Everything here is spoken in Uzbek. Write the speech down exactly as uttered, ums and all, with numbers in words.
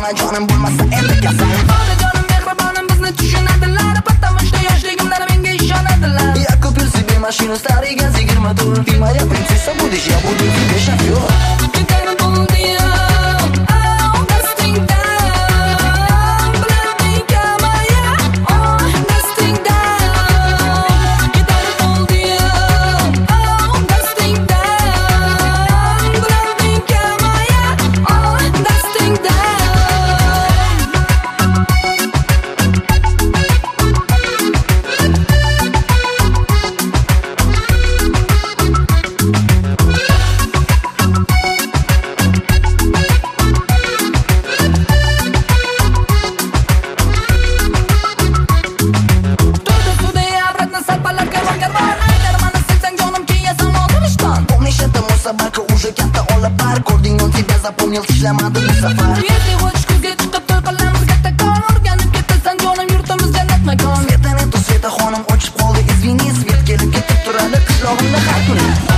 ona jonim bo'lmasa endi kasal. Onajonim mehribonim bizni tushunadilar, потому yoshligimdan menga ishonadilar. Я купил себе машину старый газ и гермотор. Ты моя принцесса, будешь, я буду тебе шофер. Собака уже katta olib bar, ko'rding он тебя запомнил, ishlamadi bu safar. Если хочешь kuzga chiqib to'y qilamiz kattakon, o'rganib ketasan jonim yurtimiz jannat makon. Sveta netu, Sveta xonim ochib qoldi, извини, svet kelib ketib turadi qishlog'imda har kuni.